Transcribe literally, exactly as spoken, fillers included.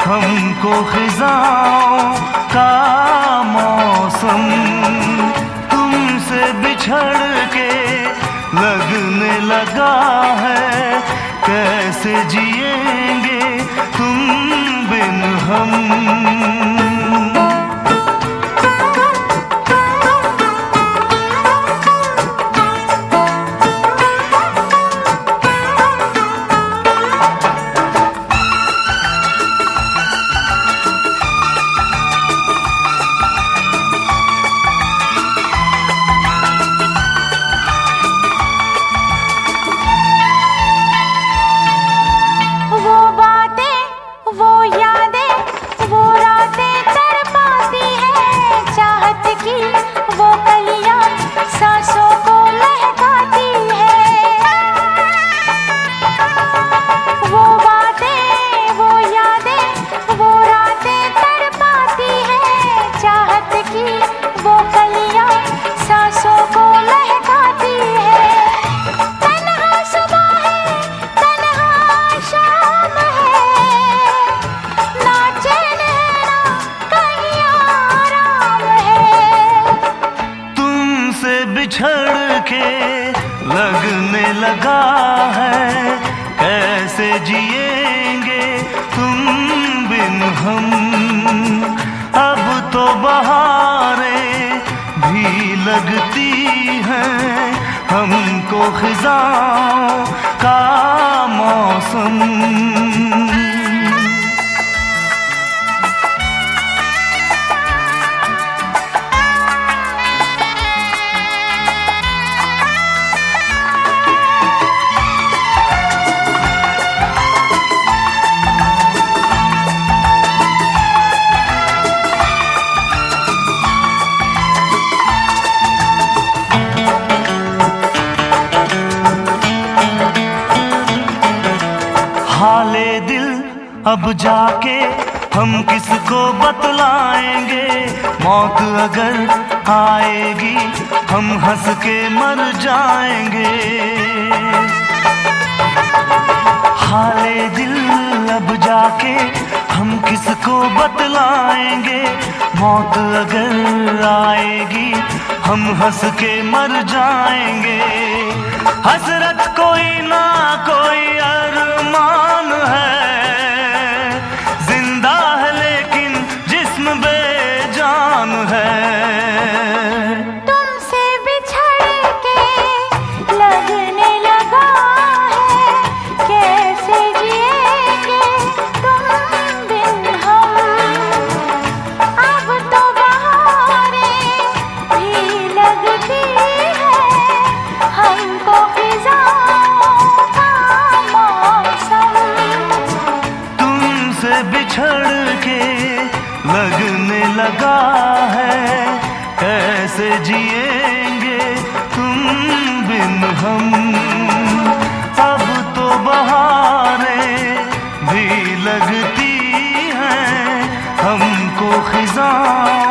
हमको खिजाओं का मौसम, तुमसे बिछड़ के लगने लगा है, कैसे जिएंगे तुम बिन हम। बिछड़ के लगने लगा है, कैसे जिएंगे तुम बिन हम। अब तो बहारें भी लगती हैं, हमको खिजाओं का मौसम। हाले दिल अब जाके हम किसको बतलाएंगे, मौत अगर आएगी हम हंस के मर जाएंगे। हाले दिल अब जाके हम किसको बतलाएंगे, मौत अगर आएगी हम हंस के मर जाएंगे। हसरत कोई ना कोई अरमान है, जिंदा है लेकिन जिस्म बेजान है। तुमसे बिछड़ के लगने लगा है, कैसे जिएंगे तुम बिन हम। अब तो बहारें भी लगती है, हमको बिछड़ के लगने लगा है, कैसे जिएंगे तुम बिन हम। अब तो बहारें भी लगती हैं, हमको खिजां